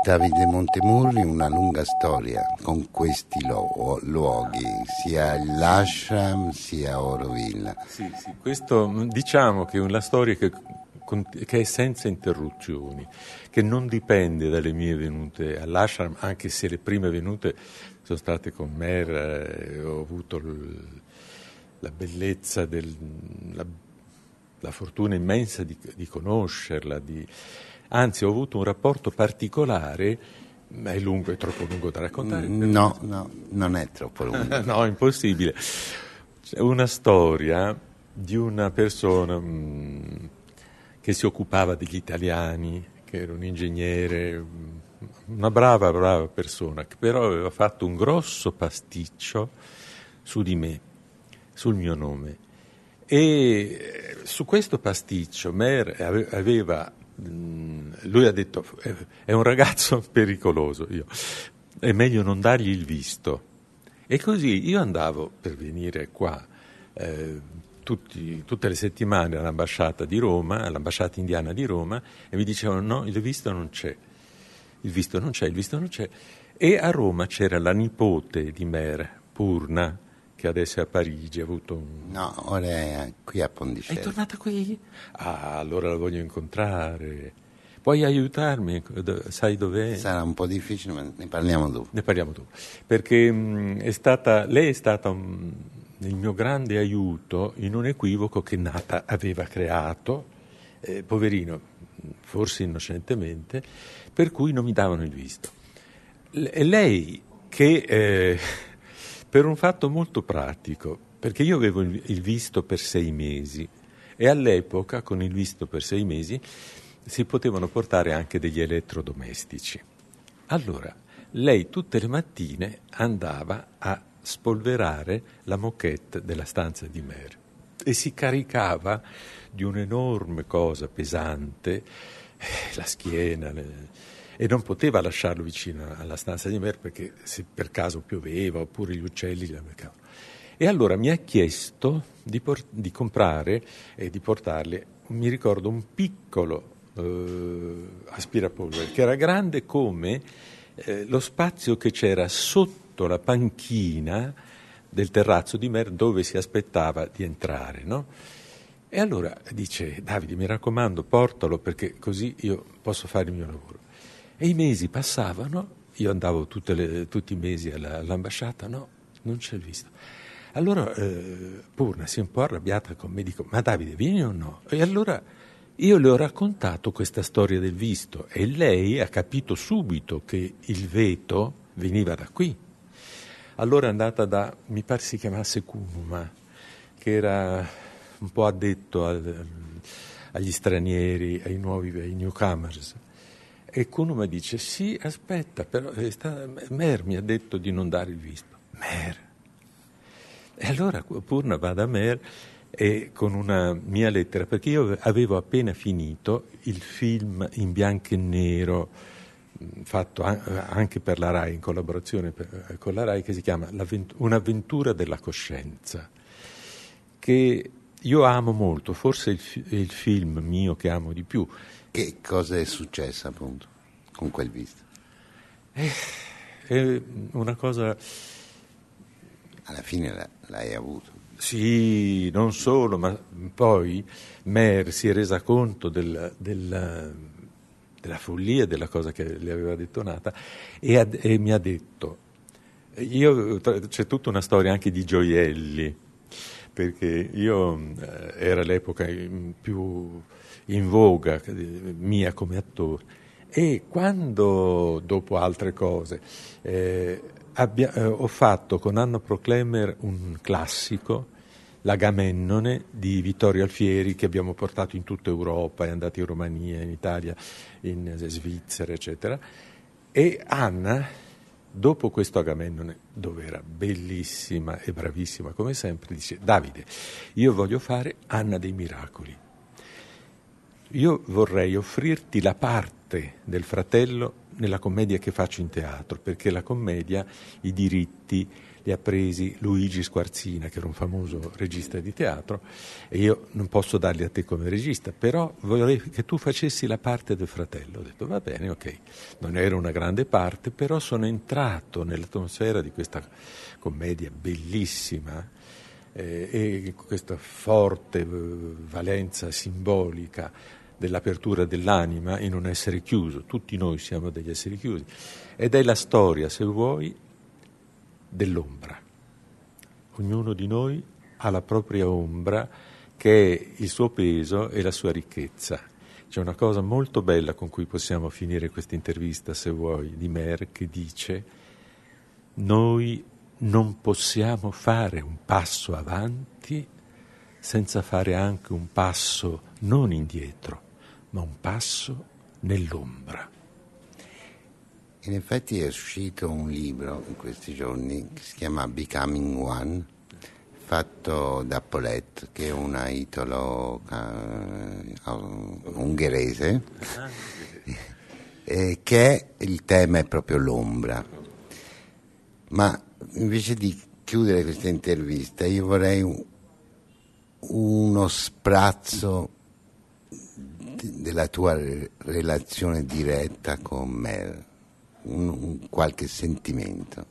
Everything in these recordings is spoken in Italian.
Davide Montemurri, una lunga storia con questi luoghi, sia l'ashram sia Auroville. Sì, questo diciamo che è una storia che è senza interruzioni, che non dipende dalle mie venute all'ashram, anche se le prime venute sono state con Meher, ho avuto la bellezza, la fortuna immensa di conoscerla, anzi ho avuto un rapporto particolare, ma è lungo, è troppo lungo da raccontare. No, non è troppo lungo. No, è impossibile. C'è una storia di una persona che si occupava degli italiani, che era un ingegnere, una brava persona, che però aveva fatto un grosso pasticcio su di me, sul mio nome. E su questo pasticcio Meher aveva, lui ha detto, è un ragazzo pericoloso, è meglio non dargli il visto. E così io andavo per venire qua tutte le settimane all'ambasciata di Roma, all'ambasciata indiana di Roma, e mi dicevano no, il visto non c'è. E a Roma c'era la nipote di Meher, Purna, che adesso è a Parigi, ha avuto un... No, ora è qui a Pondicello. È tornata qui? Ah, allora la voglio incontrare. Puoi aiutarmi? Sai dov'è? Sarà un po' difficile, ma ne parliamo dopo. Perché lei è stata il mio grande aiuto in un equivoco che Nata aveva creato, poverino, forse innocentemente, per cui non mi davano il visto. Lei che... per un fatto molto pratico, perché io avevo il visto per 6 mesi e all'epoca con il visto per 6 mesi si potevano portare anche degli elettrodomestici. Allora, lei tutte le mattine andava a spolverare la moquette della stanza di Meher e si caricava di un'enorme cosa pesante, la schiena, e non poteva lasciarlo vicino alla stanza di Meher perché se per caso pioveva oppure gli uccelli la beccavano. E allora mi ha chiesto di comprare e di portarle, mi ricordo, un piccolo aspirapolvere che era grande come lo spazio che c'era sotto la panchina del terrazzo di Meher dove si aspettava di entrare, no? E allora dice: Davide, mi raccomando, portalo perché così io posso fare il mio lavoro. E i mesi passavano, io andavo tutti i mesi all'ambasciata, no, non c'è il visto. Allora Purna si è un po' arrabbiata con me, dico: ma Davide, vieni o no? E allora io le ho raccontato questa storia del visto e lei ha capito subito che il veto veniva da qui. Allora è andata mi pare si chiamasse Kunuma, che era un po' addetto agli stranieri, ai newcomers. E Kunuma dice: sì, aspetta, però Meher mi ha detto di non dare il visto. Meher. E allora Purna va da Meher e con una mia lettera, perché io avevo appena finito il film in bianco e nero fatto anche per la RAI, in collaborazione con la RAI, che si chiama Un'avventura della coscienza, che io amo molto, forse è il film mio che amo di più. Che cosa è successo appunto con quel visto? È una cosa... Alla fine l'hai avuto. Sì, non solo, ma poi Meher si è resa conto della follia della cosa che le aveva detto Nata e mi ha detto, c'è tutta una storia anche di gioielli, perché io era l'epoca più in voga mia come attore, e quando dopo altre cose ho fatto con Anno Proclemer un classico, l'Agamennone di Vittorio Alfieri, che abbiamo portato in tutta Europa, è andato in Romania, in Italia, in Svizzera, eccetera. E Anna, dopo questo Agamennone, dove era bellissima e bravissima come sempre, dice: Davide, io voglio fare Anna dei Miracoli. Io vorrei offrirti la parte del fratello nella commedia che faccio in teatro, perché la commedia, i diritti li ha presi Luigi Squarzina, che era un famoso regista di teatro, e io non posso darli a te come regista, però vorrei che tu facessi la parte del fratello. Ho detto va bene, ok. Non era una grande parte, però sono entrato nell'atmosfera di questa commedia bellissima, e questa forte valenza simbolica dell'apertura dell'anima in un essere chiuso. Tutti noi siamo degli esseri chiusi, ed è la storia, se vuoi, dell'ombra. Ognuno di noi ha la propria ombra, che è il suo peso e la sua ricchezza. C'è una cosa molto bella con cui possiamo finire questa intervista, se vuoi, di Mer, che dice: noi non possiamo fare un passo avanti senza fare anche un passo non indietro, ma un passo nell'ombra. In effetti è uscito un libro in questi giorni che si chiama Becoming One, fatto da Paulette, che è una italo ungherese, che il tema è proprio l'ombra. Ma invece di chiudere questa intervista, io vorrei uno sprazzo della tua relazione diretta con Mel, qualche sentimento.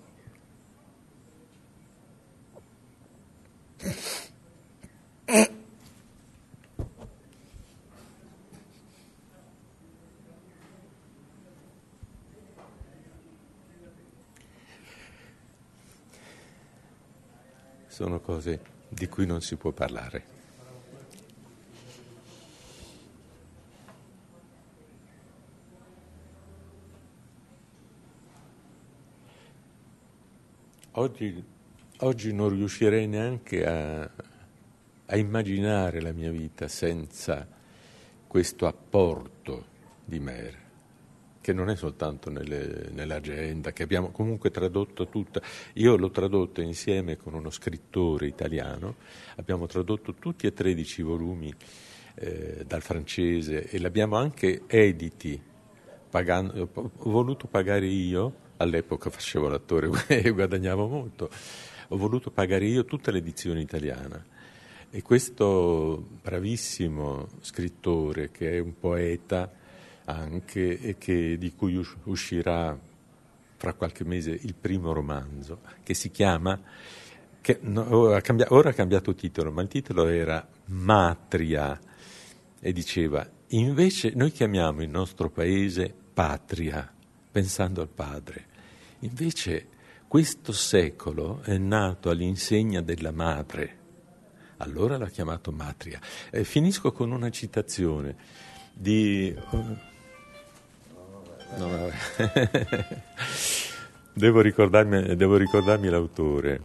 Sono cose di cui non si può parlare. Oggi non riuscirei neanche a immaginare la mia vita senza questo apporto di Mer, che non è soltanto nell'agenda, che abbiamo comunque tradotto tutta. Io l'ho tradotta insieme con uno scrittore italiano, abbiamo tradotto tutti e 13 volumi dal francese, e l'abbiamo anche editi, pagando. Ho voluto pagare io, all'epoca facevo l'attore e guadagnavo molto, ho voluto pagare io tutta l'edizione italiana. E questo bravissimo scrittore, che è un poeta anche, e di cui uscirà fra qualche mese il primo romanzo, che si chiama, ora ha cambiato titolo, ma il titolo era Matria, e diceva: invece noi chiamiamo il nostro paese patria, pensando al padre, invece questo secolo è nato all'insegna della madre, allora l'ha chiamato Matria. Finisco con una citazione di... No, devo ricordarmi l'autore.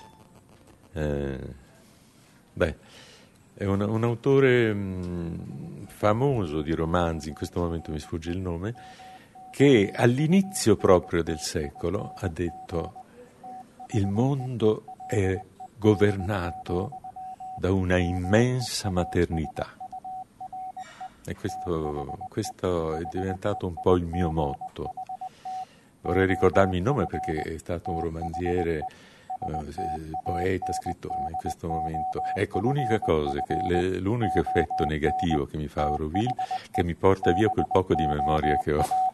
È un autore famoso di romanzi, in questo momento mi sfugge il nome, che all'inizio proprio del secolo ha detto: il mondo è governato da una immensa maternità. E questo è diventato un po' il mio motto. Vorrei ricordarmi il nome perché è stato un romanziere, poeta, scrittore, ma in questo momento... Ecco, l'unico effetto negativo che mi fa Auroville, che mi porta via quel poco di memoria che ho.